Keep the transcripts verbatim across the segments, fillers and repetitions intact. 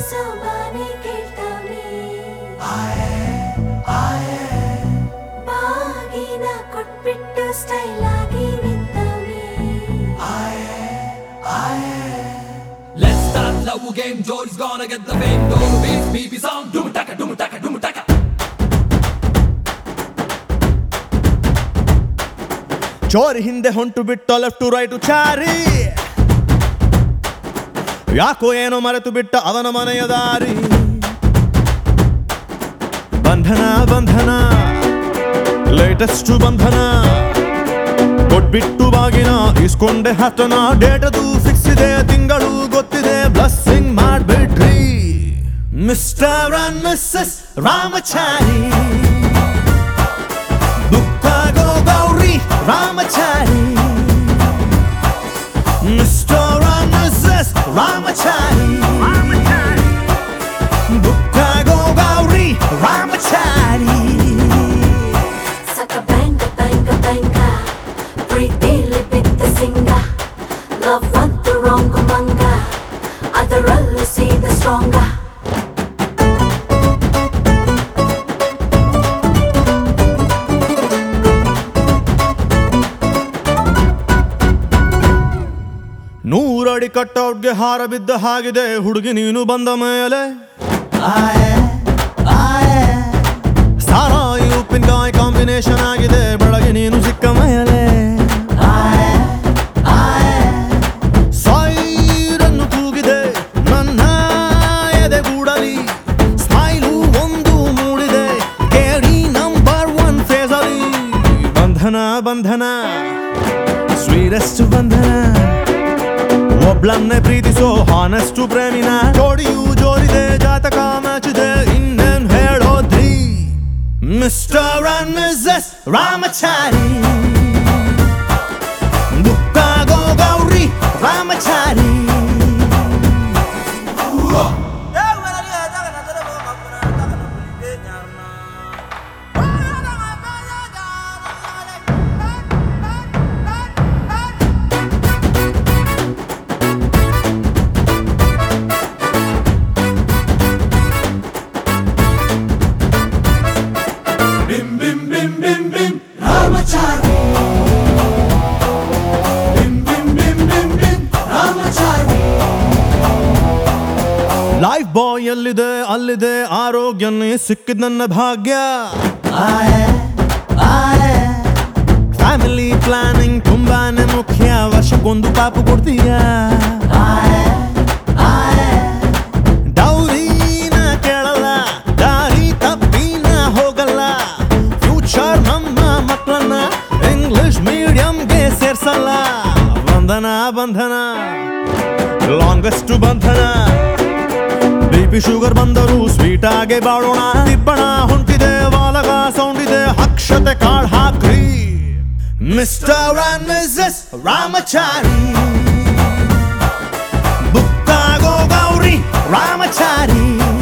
ಸೋಬಾನೆ ಕೇಳ್ತಾವ್ನೆ ಬಾಗಿನ ಕೊಟ್ಬಿಟ್ಟು ಸ್ಟೈಲ್ ಆಗಿ ನಿಂತವ್ನೆ Let's start love game, Jody's gonna get the fame. Go to beat, B B sound, doom taka, doom taka, doom taka. ಚೋರಿ ಹಿಂದೆ ಹೊಂಟು ಬಿಟ್ಟು left to right Chari ಯಾಕೋ ಏನೋ ಮರೆತು ಬಿಟ್ಟ ಅವನ ಮನೆಯ ದಾರಿ ಬಂಧನ ಬಂಧನ ಲೇಟೆಸ್ಟ್ ಬಂಧನ ಕೊಟ್ಬಿಟ್ಟು ಬಾಗಿನ ಇಸ್ಕೊಂಡೆ ಹತ್ತನ ಡೇಟದು ಫಿಕ್ಸ್ ಇದೆ ತಿಂಗಳು ಗೊತ್ತಿದೆ ಬ್ಲಸ್ಸಿಂಗ್ ಮಾಡ್ಬಿಟ್ರಿ ಮಿಸ್ಟರ್ ಅಂಡ್ ಮಿಸ್ಸಸ್ ರಾಮಚಾರಿ ಬುಕ್ಕಾಗೋ Gauri Ramachari mister and missus Ramachari ಬುಕ್ಕಾಗೋ Gauri Ramachari Saka banga banga banga ಪ್ರೀತಿಲಿ ಬಿದ್ದ ಸಿಂಗ ಲವ್ ಅಂತ ರಾಂಗ್ ಮಂಗ ಅದರಲ್ಲೂ ಸೀದ ಸ್ಟ್ರಾಂಗ ನೂರಡಿ ಕಟ್ಔಟ್ಗೆ ಹಾರ ಬಿದ್ದ ಹಾಗಿದೆ ಹುಡುಗಿ ನೀನು ಬಂದ ಮೇಲೆ ಸಾರಾಯಿ ಉಪ್ಪಿನಕಾಯಿ ಕಾಂಬಿನೇಷನ್ ಆಗಿದೆ ಬೆಳಗ್ಗೆ ನೀನು ಸಿಕ್ಕ ಮೇಲೆ ಸೈರನ್ನು ಕೂಗಿದೆ ನನ್ನ ಎದೆಗೂಡಲಿ ಸ್ಮೈಲು ಒಂದು ಮೂಡಿದೆ ಕೇಳಿ ನಂಬರ್ ಒನ್ ಫೇಸಲಿ ಬಂಧನ ಬಂಧನ ಸ್ವೀರೆಸ್ಟ್ ಬಂಧನ ಒಬ್ಳನ್ನೇ ಪ್ರೀತಿಸೋ ಹಾನೆಸ್ಟ್ ಪ್ರೇಮಿನ ಜೋಡಿಯೂ ಜೋರಿದೆ ಜಾತಕ ಮ್ಯಾಚಿದೆ ಇನ್ನೇನ್ ಹೇಳೋದ್ರಿ ಮಿಸ್ಟರ್ ಅಂಡ್ ಮಿಸ್ಸಸ್ ರಾಮಚಾರಿ ಬುಕ್ಕಾಗೋ Gauri Ramachari Bim bim bim bim bim, Ramachari. Bim bim bim bim bim, Ramachari. Lifebuoy ಎಲ್ಲಿದೆ ಅಲ್ಲಿದೆ ಆರೋಗ್ಯನೇ ಸಿಕ್ಕಿದ ನನ್ನ ಭಾಗ್ಯ ಫ್ಯಾಮಿಲಿ ಪ್ಲಾನಿಂಗ್ ತುಂಬಾನೇ ಮುಖ್ಯ ವರ್ಷಕ್ಕೊಂದು ಪಾಪು ಕೊಡ್ತೀಯ ಡೌರಿನ ಕೇಳಲ್ಲ ದಾರಿ ತಪ್ಪಿನ ಹೋಗಲ್ಲ ಫ್ಯೂಚರ್ ನಮ್ಮ ಮಕ್ಕಳನ್ನ ಇಂಗ್ಲಿಷ್ ಮೀಡಿಯಂಗೆ ಸೇರ್ಸಲ್ಲ ಬಂಧನ ಬಂಧನ ಲಾಂಗೆಸ್ಟ್ ಬಂಧನ ಬಿ ಪಿ ಶುಗರ್ ಬಂದರೂ ಸ್ವೀಟ್ ಆಗಿ ಬಾಳೋಣ ತಿಪ್ಪಣ ಹೊಂಟಿದೆ ವಾಲಗ ಸೌಂಡ್ ಇದೆ ಅಕ್ಷತೆ ಕಾಳ್ ಹಾಕ್ರಿ ಮಿಸ್ಟರ್ ಅಂಡ್ ಮಿಸ್ಸಸ್ ರಾಮಚಾರಿ ಬುಕ್ಕಾಗೋ ಗೌರಿ ರಾಮಚಾರಿ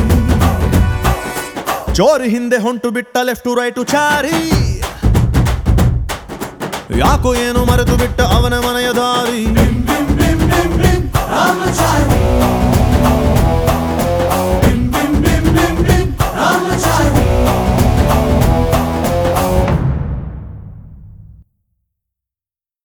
ಚೋರಿ ಹಿಂದೆ ಹೊಂಟು ಬಿಟ್ಟ ಲೆಫ್ಟ್ ಟು ರೈಟ್ ಚಾರಿ ಯಾಕೋ ಏನು ಮರೆತು ಬಿಟ್ಟ ಅವನ